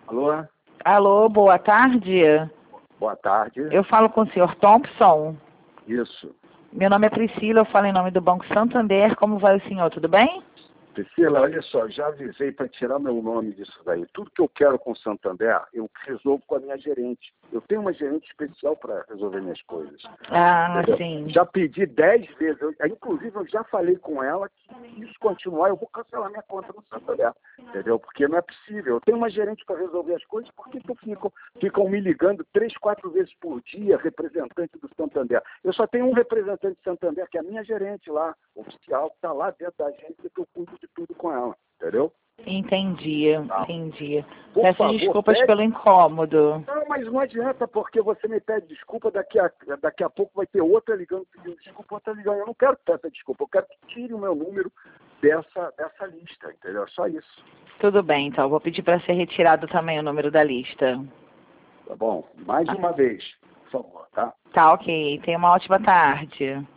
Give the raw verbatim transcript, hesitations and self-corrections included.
Alô? Alô, boa tarde. Boa tarde. Eu falo com o senhor Thompson. Isso. Meu nome é Priscila, eu falo em nome do Banco Santander. Como vai o senhor? Tudo bem? Priscila, olha só, já avisei para tirar meu nome disso daí. Tudo que eu quero com o Santander, eu resolvo com a minha gerente. Eu tenho uma gerente especial para resolver minhas coisas. Ah, Entendeu? sim. Já pedi dez vezes. Eu, inclusive, eu já falei com ela que se isso continuar, eu vou cancelar minha conta no Santander. Entendeu? Porque não é possível. Eu tenho uma gerente para resolver as coisas, por que que eu fico, ficam me ligando três, quatro vezes por dia, representante do Santander? Eu só tenho um representante do Santander, que é a minha gerente lá, oficial, que está lá dentro da agência, que eu cuido de tudo com ela. Entendeu? Entendi, entendi. Por Peço favor, desculpas pede... pelo incômodo. Não, mas não adianta, porque você me pede desculpa, daqui a, daqui a pouco vai ter outra ligando pedindo desculpa, outra ligando. Eu não quero ter essa desculpa, eu quero que tire o meu número dessa, dessa lista, entendeu? É só isso. Tudo bem, então. Eu vou pedir para ser retirado também o número da lista. Tá bom? Mais uma vez, por favor, tá? Tá, ok. Tenha uma ótima tarde.